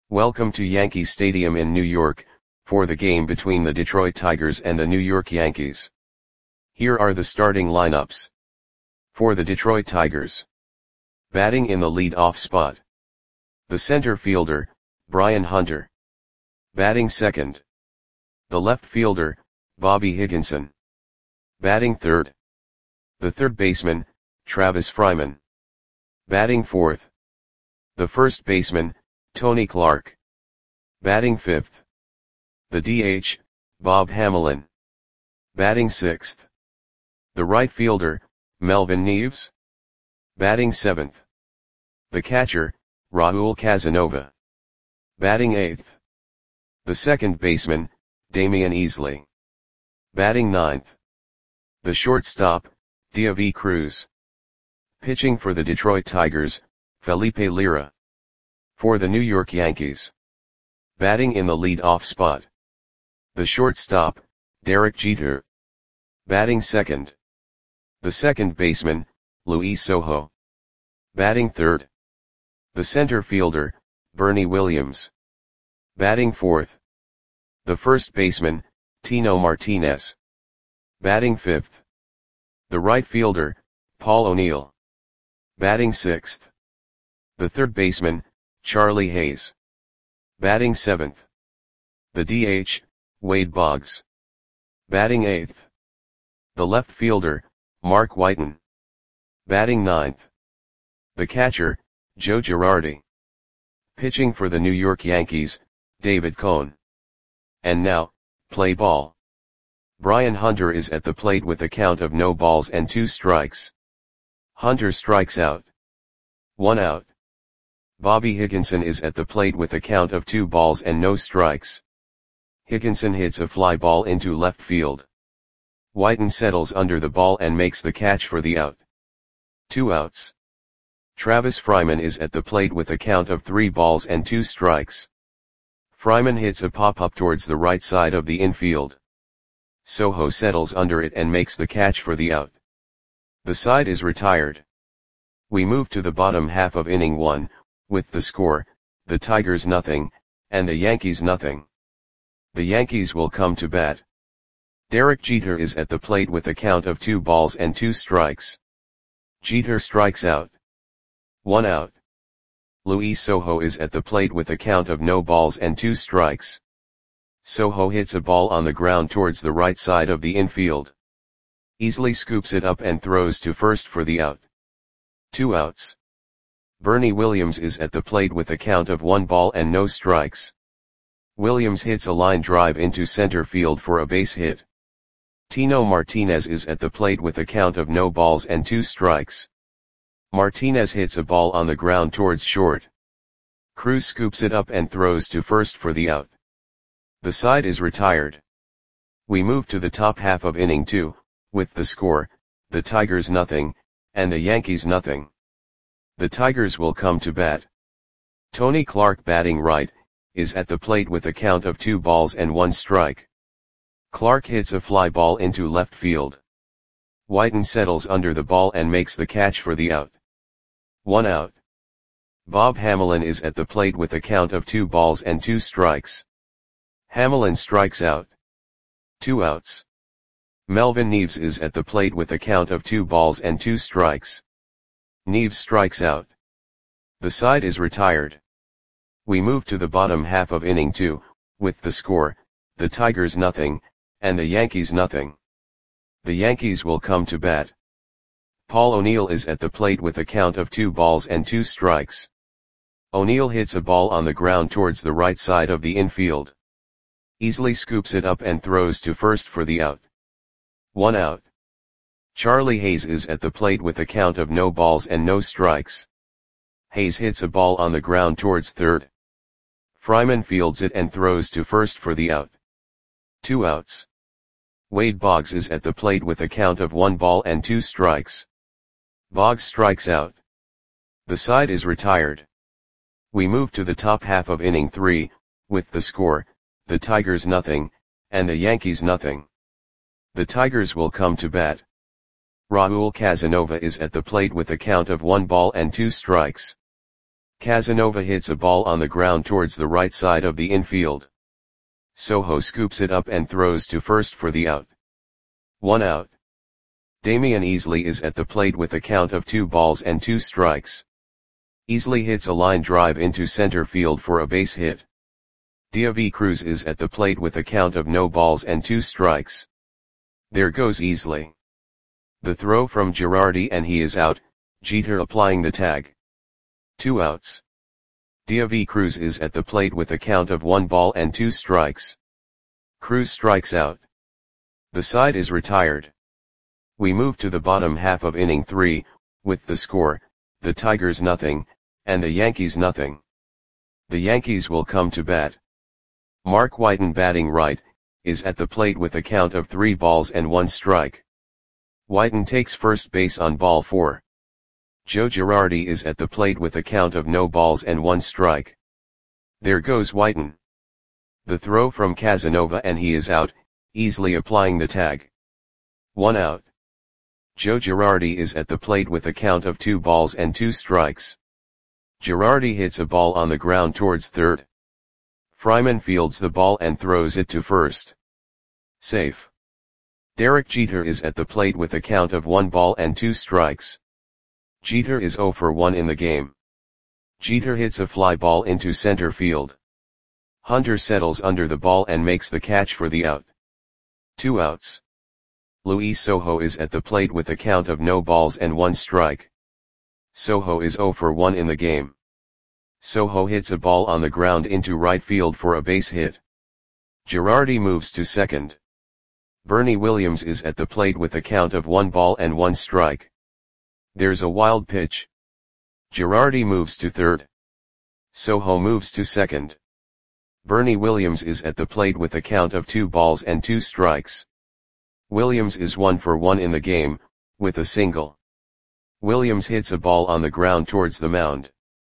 Welcome to Yankee Stadium in New York, for the game between the Detroit Tigers and the New York Yankees. Here are the starting lineups. For the Detroit Tigers. Batting in the lead-off spot. The center fielder, Brian Hunter. Batting second. The left fielder, Bobby Higginson. Batting third. The third baseman, Travis Fryman. Batting fourth. The first baseman, Tony Clark. Batting fifth. The DH, Bob Hamelin. Batting sixth. The right fielder, Melvin Neves. Batting seventh. The catcher, Raul Casanova. Batting eighth. The second baseman, Damian Easley. Batting ninth. The shortstop, Deivi Cruz. Pitching for the Detroit Tigers, Felipe Lira. For the New York Yankees. Batting in the lead-off spot. The shortstop, Derek Jeter. Batting second. The second baseman, Luis Sojo. Batting third. The center fielder, Bernie Williams. Batting fourth. The first baseman, Tino Martinez. Batting fifth. The right fielder, Paul O'Neill. Batting sixth. The third baseman, Charlie Hayes. Batting seventh. The DH, Wade Boggs. Batting eighth. The left fielder, Mark Whiten. Batting ninth. The catcher, Joe Girardi. Pitching for the New York Yankees, David Cone. And now, play ball. Brian Hunter is at the plate with a count of no balls and 2 strikes. Hunter strikes out. 1 out. Bobby Higginson is at the plate with a count of 2 balls and no strikes. Higginson hits a fly ball into left field. Whiten settles under the ball and makes the catch for the out. 2 outs. Travis Fryman is at the plate with a count of 3 balls and 2 strikes. Fryman hits a pop-up towards the right side of the infield. Sojo settles under it and makes the catch for the out. The side is retired. We move to the bottom half of inning 1, with the score, the Tigers nothing, and the Yankees nothing. The Yankees will come to bat. Derek Jeter is at the plate with a count of 2 balls and 2 strikes. Jeter strikes out. 1 out. Luis Sojo is at the plate with a count of no balls and 2 strikes. Sojo hits a ball on the ground towards the right side of the infield. Easley scoops it up and throws to first for the out. 2 outs. Bernie Williams is at the plate with a count of 1 ball and no strikes. Williams hits a line drive into center field for a base hit. Tino Martinez is at the plate with a count of no balls and 2 strikes. Martinez hits a ball on the ground towards short. Cruz scoops it up and throws to first for the out. The side is retired. We move to the top half of inning 2, with the score, the Tigers nothing, and the Yankees nothing. The Tigers will come to bat. Tony Clark, batting right, is at the plate with a count of 2 balls and 1 strike. Clark hits a fly ball into left field. Whiten settles under the ball and makes the catch for the out. 1 out. Bob Hamelin is at the plate with a count of 2 balls and 2 strikes. Hamelin strikes out. 2 outs. Melvin Neves is at the plate with a count of 2 balls and 2 strikes. Neves strikes out. The side is retired. We move to the bottom half of inning 2, with the score, the Tigers nothing, and the Yankees nothing. The Yankees will come to bat. Paul O'Neill is at the plate with a count of 2 balls and 2 strikes. O'Neill hits a ball on the ground towards the right side of the infield. Easley scoops it up and throws to first for the out. 1 out. Charlie Hayes is at the plate with a count of no balls and no strikes. Hayes hits a ball on the ground towards third. Fryman fields it and throws to first for the out. 2 outs. Wade Boggs is at the plate with a count of 1 ball and 2 strikes. Boggs strikes out. The side is retired. We move to the top half of inning 3, with the score, the Tigers nothing, and the Yankees nothing. The Tigers will come to bat. Raul Casanova is at the plate with a count of 1 ball and 2 strikes. Casanova hits a ball on the ground towards the right side of the infield. Soho scoops it up and throws to first for the out. 1 out. Damian Easley is at the plate with a count of 2 balls and 2 strikes. Easley hits a line drive into center field for a base hit. Diavy Cruz is at the plate with a count of no balls and 2 strikes. There goes Easley. The throw from Girardi and he is out, Jeter applying the tag. 2 outs. Diavy Cruz is at the plate with a count of 1 ball and 2 strikes. Cruz strikes out. The side is retired. We move to the bottom half of inning 3, with the score, the Tigers nothing, and the Yankees nothing. The Yankees will come to bat. Mark Whiten batting right, is at the plate with a count of 3 balls and 1 strike. Whiten takes first base on ball 4. Joe Girardi is at the plate with a count of no balls and 1 strike. There goes Whiten. The throw from Casanova and he is out, easily applying the tag. 1 out. Joe Girardi is at the plate with a count of 2 balls and 2 strikes. Girardi hits a ball on the ground towards third. Fryman fields the ball and throws it to first. Safe. Derek Jeter is at the plate with a count of 1 ball and 2 strikes. Jeter is 0 for 1 in the game. Jeter hits a fly ball into center field. Hunter settles under the ball and makes the catch for the out. 2 outs. Luis Sojo is at the plate with a count of no balls and 1 strike. Sojo is 0 for 1 in the game. Sojo hits a ball on the ground into right field for a base hit. Girardi moves to second. Bernie Williams is at the plate with a count of 1 ball and 1 strike. There's a wild pitch. Girardi moves to third. Sojo moves to second. Bernie Williams is at the plate with a count of 2 balls and 2 strikes. Williams is 1 for 1 in the game, with a single. Williams hits a ball on the ground towards the mound.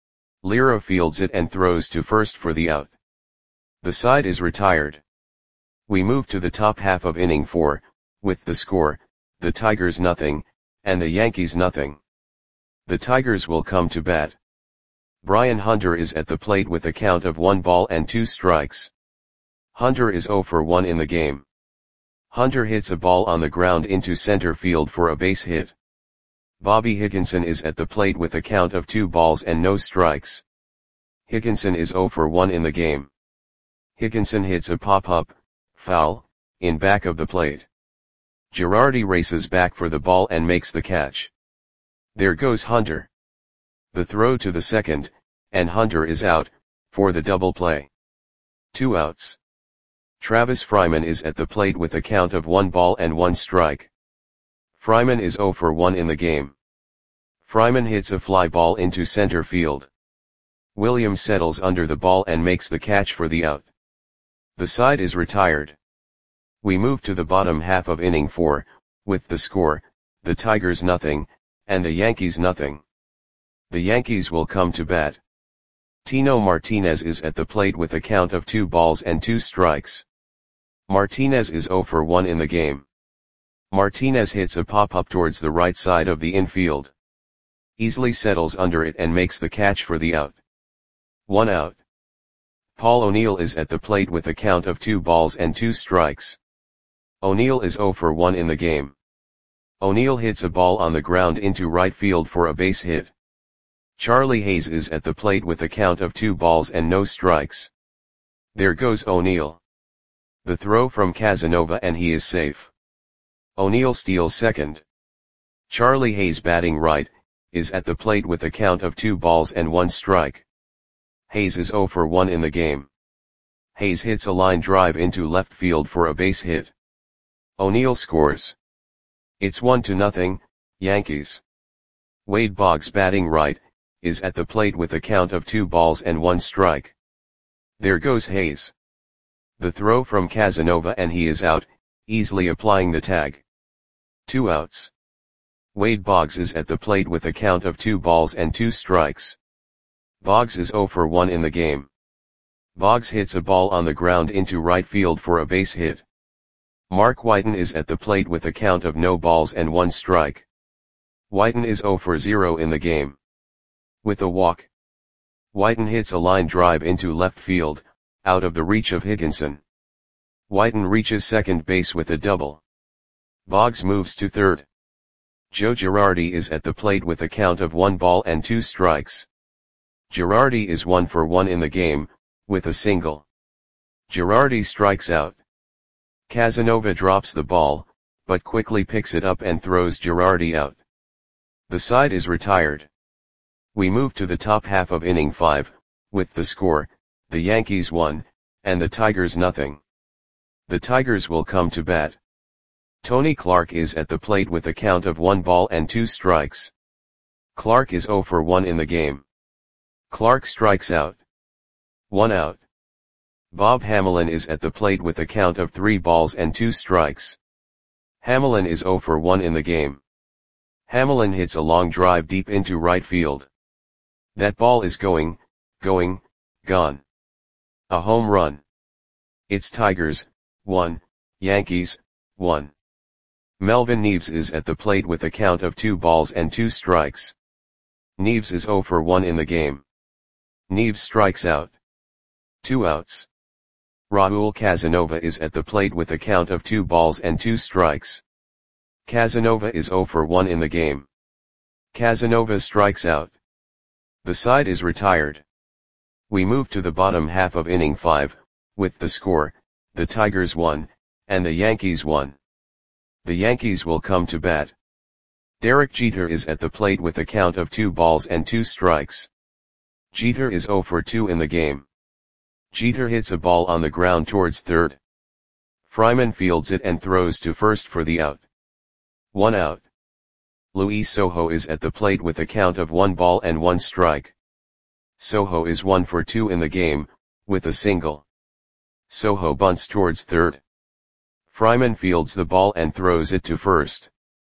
Lira fields it and throws to first for the out. The side is retired. We move to the top half of inning 4, with the score, the Tigers nothing, and the Yankees nothing. The Tigers will come to bat. Brian Hunter is at the plate with a count of 1 ball and 2 strikes. Hunter is 0 for 1 in the game. Hunter hits a ball on the ground into center field for a base hit. Bobby Higginson is at the plate with a count of 2 balls and no strikes. Higginson is 0 for 1 in the game. Higginson hits a pop-up, foul, in back of the plate. Girardi races back for the ball and makes the catch. There goes Hunter. The throw to the second, and Hunter is out, for the double play. 2 outs. Travis Fryman is at the plate with a count of 1 ball and 1 strike. Fryman is 0 for 1 in the game. Fryman hits a fly ball into center field. Williams settles under the ball and makes the catch for the out. The side is retired. We move to the bottom half of inning 4, with the score, the Tigers nothing, and the Yankees nothing. The Yankees will come to bat. Tino Martinez is at the plate with a count of 2 balls and 2 strikes. Martinez is 0 for 1 in the game. Martinez hits a pop-up towards the right side of the infield. Easley settles under it and makes the catch for the out. 1 out. Paul O'Neill is at the plate with a count of 2 balls and 2 strikes. O'Neill is 0 for 1 in the game. O'Neill hits a ball on the ground into right field for a base hit. Charlie Hayes is at the plate with a count of 2 balls and no strikes. There goes O'Neill. The throw from Casanova and he is safe. O'Neill steals second. Charlie Hayes batting right, is at the plate with a count of 2 balls and 1 strike. Hayes is 0 for 1 in the game. Hayes hits a line drive into left field for a base hit. O'Neill scores. It's 1-0, Yankees. Wade Boggs batting right, is at the plate with a count of 2 balls and 1 strike. There goes Hayes. The throw from Casanova and he is out, easily applying the tag. 2 outs. Wade Boggs is at the plate with a count of 2 balls and 2 strikes. Boggs is 0 for 1 in the game. Boggs hits a ball on the ground into right field for a base hit. Mark Whiten is at the plate with a count of no balls and 1 strike. Whiten is 0 for 0 in the game. With a walk. Whiten hits a line drive into left field, out of the reach of Higginson. Whiten reaches second base with a double. Boggs moves to third. Joe Girardi is at the plate with a count of 1 ball and 2 strikes. Girardi is 1 for 1 in the game, with a single. Girardi strikes out. Casanova drops the ball, but quickly picks it up and throws Girardi out. The side is retired. We move to the top half of inning 5, with the score, the Yankees 1, and the Tigers nothing. The Tigers will come to bat. Tony Clark is at the plate with a count of 1 ball and 2 strikes. Clark is 0 for 1 in the game. Clark strikes out. 1 out. Bob Hamelin is at the plate with a count of 3 balls and 2 strikes. Hamelin is 0 for 1 in the game. Hamelin hits a long drive deep into right field. That ball is gone. A home run. It's Tigers, 1, Yankees, 1. Melvin Neves is at the plate with a count of 2 balls and 2 strikes. Neves is 0 for 1 in the game. Neves strikes out. 2 outs. Raul Casanova is at the plate with a count of 2 balls and 2 strikes. Casanova is 0 for 1 in the game. Casanova strikes out. The side is retired. We move to the bottom half of inning 5, with the score, the Tigers 1, and the Yankees 1. The Yankees will come to bat. Derek Jeter is at the plate with a count of 2 balls and 2 strikes. Jeter is 0 for 2 in the game. Jeter hits a ball on the ground towards third. Fryman fields it and throws to first for the out. 1 out. Luis Sojo is at the plate with a count of 1 ball and 1 strike. Sojo is 1 for 2 in the game, with a single. Sojo bunts towards third. Fryman fields the ball and throws it to first.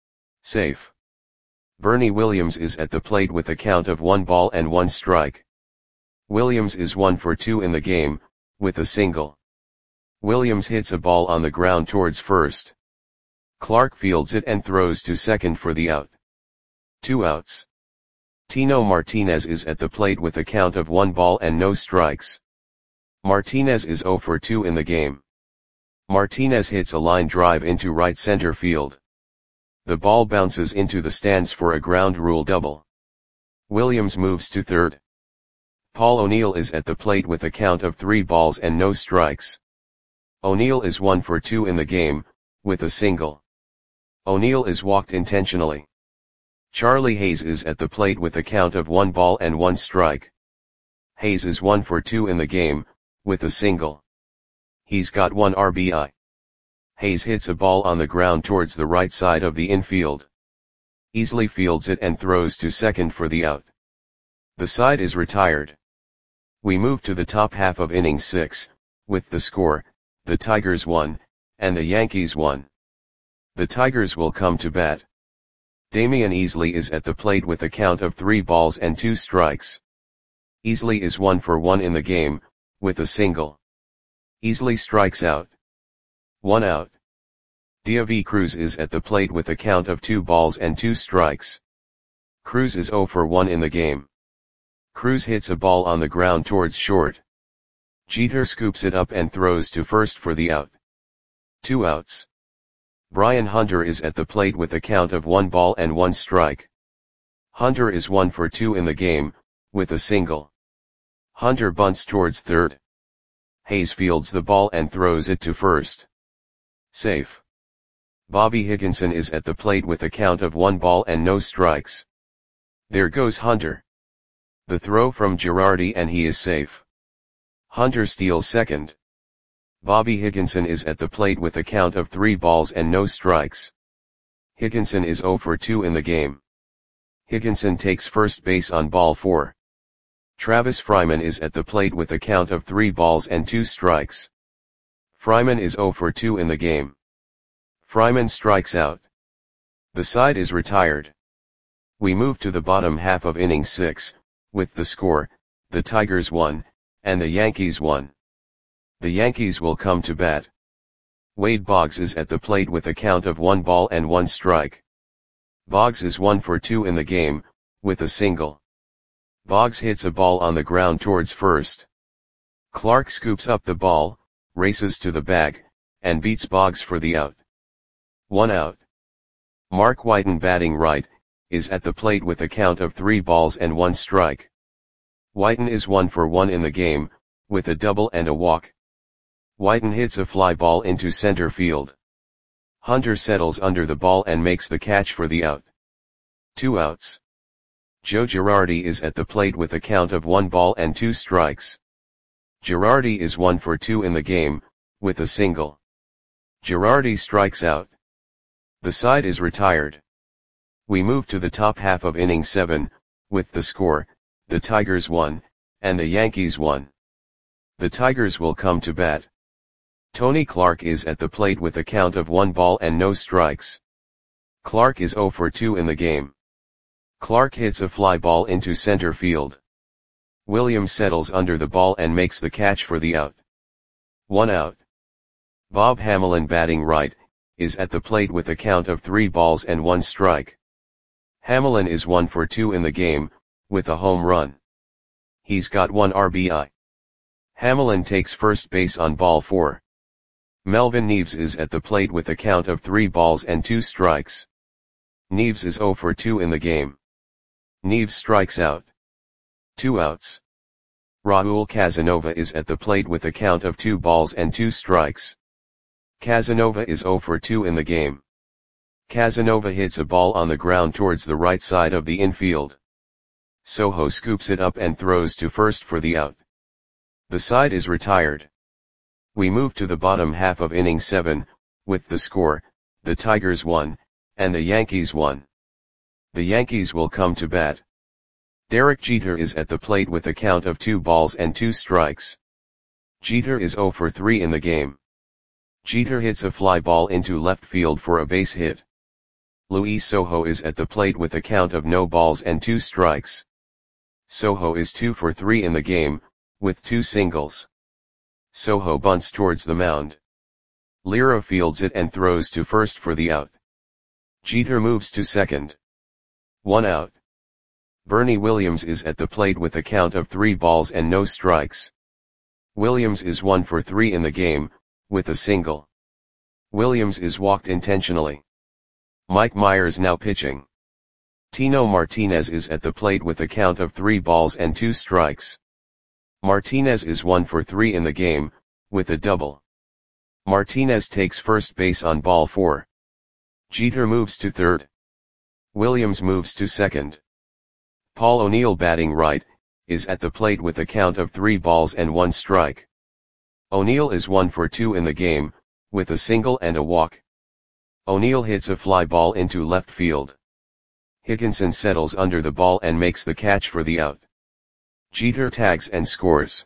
Safe. Bernie Williams is at the plate with a count of 1 ball and 1 strike. Williams is 1 for 2 in the game, with a single. Williams hits a ball on the ground towards first. Clark fields it and throws to second for the out. 2 outs. Tino Martinez is at the plate with a count of 1 ball and no strikes. Martinez is 0 for 2 in the game. Martinez hits a line drive into right center field. The ball bounces into the stands for a ground rule double. Williams moves to third. Paul O'Neill is at the plate with a count of 3 balls and no strikes. O'Neill is 1 for 2 in the game, with a single. O'Neill is walked intentionally. Charlie Hayes is at the plate with a count of 1 ball and 1 strike. Hayes is 1 for 2 in the game, with a single. He's got 1 RBI. Hayes hits a ball on the ground towards the right side of the infield. Easley fields it and throws to second for the out. The side is retired. We move to the top half of inning 6, with the score, the Tigers 1, and the Yankees 1. The Tigers will come to bat. Damian Easley is at the plate with a count of 3 balls and 2 strikes. Easley is 1 for 1 in the game, with a single. Easley strikes out. 1 out. Diavi Cruz is at the plate with a count of 2 balls and 2 strikes. Cruz is 0 for 1 in the game. Cruz hits a ball on the ground towards short. Jeter scoops it up and throws to first for the out. 2 outs. Brian Hunter is at the plate with a count of 1 ball and 1 strike. Hunter is 1 for 2 in the game, with a single. Hunter bunts towards third. Hayes fields the ball and throws it to first. Safe. Bobby Higginson is at the plate with a count of 1 ball and no strikes. There goes Hunter. The throw from Girardi and he is safe. Hunter steals second. Bobby Higginson is at the plate with a count of 3 balls and no strikes. Higginson is 0 for 2 in the game. Higginson takes first base on ball 4. Travis Fryman is at the plate with a count of 3 balls and 2 strikes. Fryman is 0 for 2 in the game. Fryman strikes out. The side is retired. We move to the bottom half of inning 6, with the score, the Tigers 1, and the Yankees 1. The Yankees will come to bat. Wade Boggs is at the plate with a count of 1 ball and 1 strike. Boggs is 1 for 2 in the game, with a single. Boggs hits a ball on the ground towards first. Clark scoops up the ball, races to the bag, and beats Boggs for the out. 1 out. Mark Whiten, batting right, is at the plate with a count of 3 balls and 1 strike. Whiten is 1 for 1 in the game, with a double and a walk. Whiten hits a fly ball into center field. Hunter settles under the ball and makes the catch for the out. 2 outs. Joe Girardi is at the plate with a count of 1 ball and 2 strikes. Girardi is 1 for 2 in the game, with a single. Girardi strikes out. The side is retired. We move to the top half of inning 7, with the score, the Tigers 1, and the Yankees 1. The Tigers will come to bat. Tony Clark is at the plate with a count of 1 ball and no strikes. Clark is 0 for 2 in the game. Clark hits a fly ball into center field. Williams settles under the ball and makes the catch for the out. 1 out. Bob Hamelin, batting right, is at the plate with a count of 3 balls and 1 strike. Hamelin is 1 for 2 in the game, with a home run. He's got 1 RBI. Hamelin takes first base on ball 4. Melvin Neves is at the plate with a count of 3 balls and 2 strikes. Neves is 0 for 2 in the game. Neves strikes out. 2 outs. Raul Casanova is at the plate with a count of 2 balls and 2 strikes. Casanova is 0 for 2 in the game. Casanova hits a ball on the ground towards the right side of the infield. Soho scoops it up and throws to first for the out. The side is retired. We move to the bottom half of inning 7, with the score, the Tigers 1, and the Yankees 1. The Yankees will come to bat. Derek Jeter is at the plate with a count of 2 balls and 2 strikes. Jeter is 0 for 3 in the game. Jeter hits a fly ball into left field for a base hit. Luis Sojo is at the plate with a count of no balls and 2 strikes. Sojo is 2 for 3 in the game, with 2 singles. Sojo bunts towards the mound. Lira fields it and throws to first for the out. Jeter moves to second. 1 out. Bernie Williams is at the plate with a count of 3 balls and no strikes. Williams is 1 for 3 in the game, with a single. Williams is walked intentionally. Mike Myers now pitching. Tino Martinez is at the plate with a count of 3 balls and 2 strikes. Martinez is 1 for 3 in the game, with a double. Martinez takes first base on ball 4. Jeter moves to third. Williams moves to second. Paul O'Neill, batting right, is at the plate with a count of 3 balls and 1 strike. O'Neill is 1 for 2 in the game, with a single and a walk. O'Neill hits a fly ball into left field. Higginson settles under the ball and makes the catch for the out. Jeter tags and scores.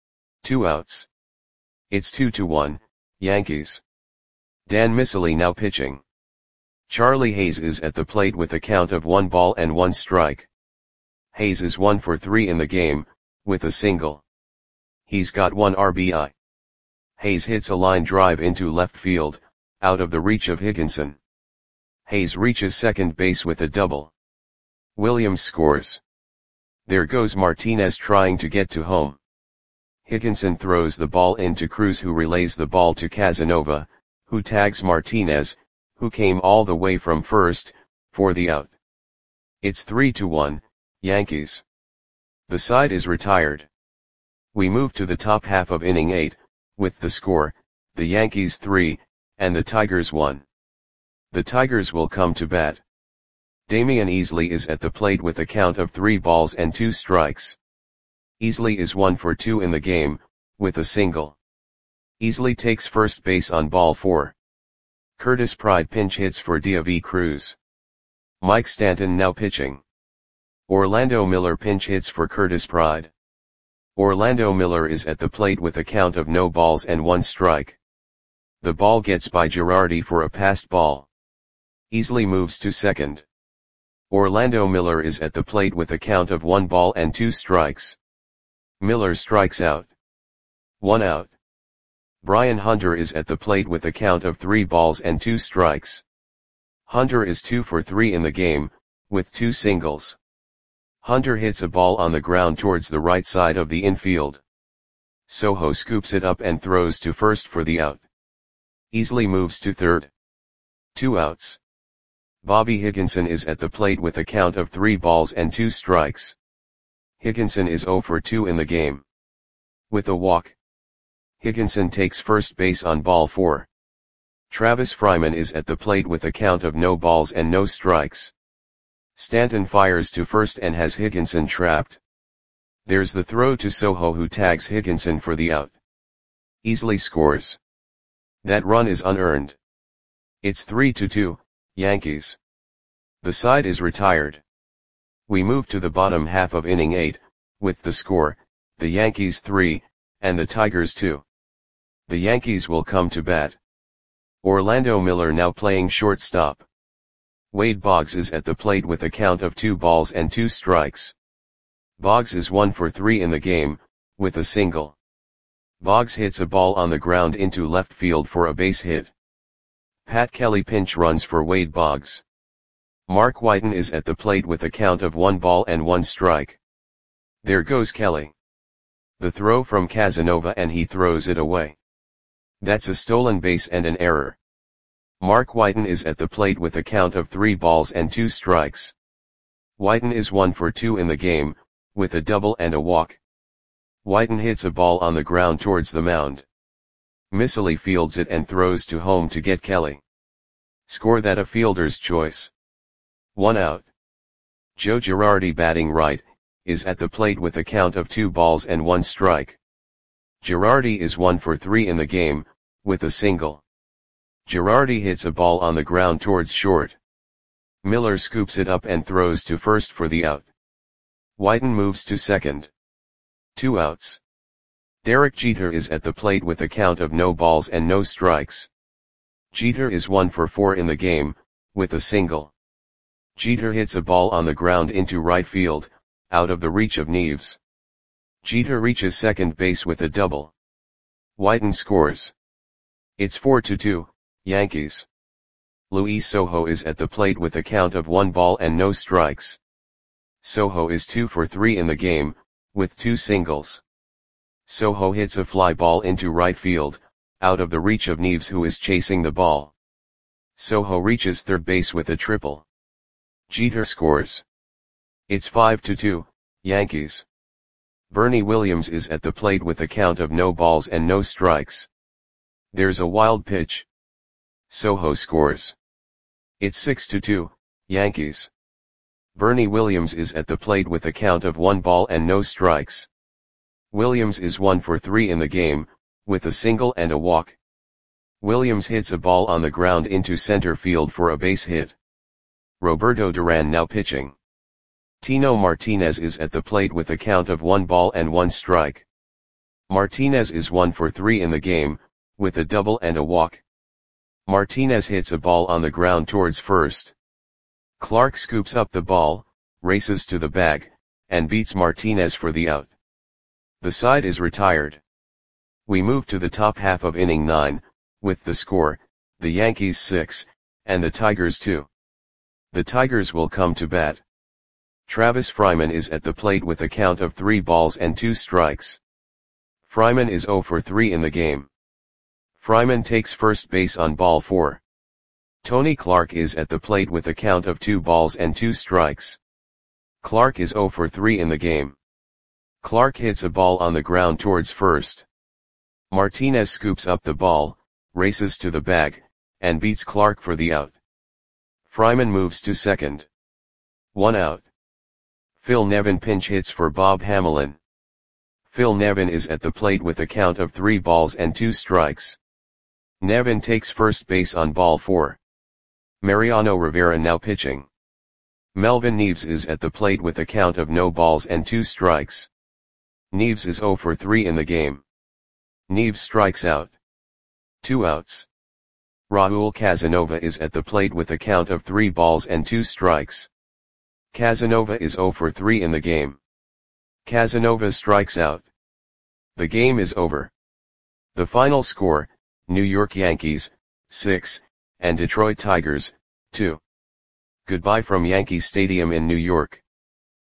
2 outs. It's 2-1, Yankees. Dan Miceli now pitching. Charlie Hayes is at the plate with a count of 1 ball and 1 strike. Hayes is 1 for 3 in the game, with a single. He's got 1 RBI. Hayes hits a line drive into left field, out of the reach of Higginson. Hayes reaches second base with a double. Williams scores. There goes Martinez trying to get to home. Higginson throws the ball into Cruz, who relays the ball to Casanova, who tags Martinez, who came all the way from first, for the out. It's 3-1, Yankees. The side is retired. We move to the top half of inning 8, with the score, the Yankees 3, and the Tigers 1. The Tigers will come to bat. Damian Easley is at the plate with a count of 3 balls and 2 strikes. Easley is 1 for 2 in the game, with a single. Easley takes first base on ball 4. Curtis Pride pinch hits for David Cruz. Mike Stanton now pitching. Orlando Miller pinch hits for Curtis Pride. Orlando Miller is at the plate with a count of no balls and 1 strike. The ball gets by Girardi for a passed ball. Easley moves to second. Orlando Miller is at the plate with a count of 1 ball and 2 strikes. Miller strikes out. 1 out. Brian Hunter is at the plate with a count of 3 balls and 2 strikes. Hunter is 2 for 3 in the game, with 2 singles. Hunter hits a ball on the ground towards the right side of the infield. Soho scoops it up and throws to first for the out. Easily moves to third. 2 outs. Bobby Higginson is at the plate with a count of 3 balls and 2 strikes. Higginson is 0 for 2 in the game. With a walk, Higginson takes first base on ball 4. Travis Fryman is at the plate with a count of no balls and no strikes. Stanton fires to first and has Higginson trapped. There's the throw to Soho, who tags Higginson for the out. Easily scores. That run is unearned. It's 3-2, Yankees. The side is retired. We move to the bottom half of inning 8, with the score, the Yankees 3, and the Tigers 2. The Yankees will come to bat. Orlando Miller now playing shortstop. Wade Boggs is at the plate with a count of 2 balls and 2 strikes. Boggs is 1 for 3 in the game, with a single. Boggs hits a ball on the ground into left field for a base hit. Pat Kelly pinch runs for Wade Boggs. Mark Whiten is at the plate with a count of 1 ball and 1 strike. There goes Kelly. The throw from Casanova and he throws it away. That's a stolen base and an error. Mark Whiten is at the plate with a count of 3 balls and 2 strikes. Whiten is 1 for 2 in the game, with a double and a walk. Whiten hits a ball on the ground towards the mound. Missily fields it and throws to home to get Kelly. Score that a fielder's choice. 1 out. Joe Girardi, batting right, is at the plate with a count of 2 balls and 1 strike. Girardi is 1 for 3 in the game, with a single. Girardi hits a ball on the ground towards short. Miller scoops it up and throws to first for the out. Whiten moves to second. 2 outs. Derek Jeter is at the plate with a count of no balls and no strikes. Jeter is 1 for 4 in the game, with a single. Jeter hits a ball on the ground into right field, out of the reach of Neves. Jeter reaches second base with a double. Whiten scores. It's 4-2, Yankees. Luis Soho is at the plate with a count of 1 ball and no strikes. Soho is 2 for 3 in the game, with 2 singles. Soho hits a fly ball into right field, out of the reach of Neves, who is chasing the ball. Soho reaches third base with a triple. Jeter scores. It's 5-2, Yankees. Bernie Williams is at the plate with a count of no balls and no strikes. There's a wild pitch. Soho scores. It's 6-2, Yankees. Bernie Williams is at the plate with a count of 1 ball and no strikes. Williams is 1 for 3 in the game, with a single and a walk. Williams hits a ball on the ground into center field for a base hit. Roberto Duran now pitching. Tino Martinez is at the plate with a count of 1 ball and 1 strike. Martinez is 1 for 3 in the game, with a double and a walk. Martinez hits a ball on the ground towards first. Clark scoops up the ball, races to the bag, and beats Martinez for the out. The side is retired. We move to the top half of inning 9, with the score, the Yankees 6, and the Tigers 2. The Tigers will come to bat. Travis Fryman is at the plate with a count of 3 balls and 2 strikes. Fryman is 0 for 3 in the game. Fryman takes first base on ball 4. Tony Clark is at the plate with a count of 2 balls and 2 strikes. Clark is 0 for 3 in the game. Clark hits a ball on the ground towards first. Martinez scoops up the ball, races to the bag, and beats Clark for the out. Fryman moves to second. 1 out. Phil Nevin pinch hits for Bob Hamelin. Phil Nevin is at the plate with a count of 3 balls and 2 strikes. Nevin takes first base on ball 4. Mariano Rivera now pitching. Melvin Neves is at the plate with a count of no balls and 2 strikes. Neves is 0 for 3 in the game. Neves strikes out. 2 outs. Raul Casanova is at the plate with a count of 3 balls and 2 strikes. Casanova is 0 for 3 in the game. Casanova strikes out. The game is over. The final score, New York Yankees, 6, and Detroit Tigers, 2. Goodbye from Yankee Stadium in New York.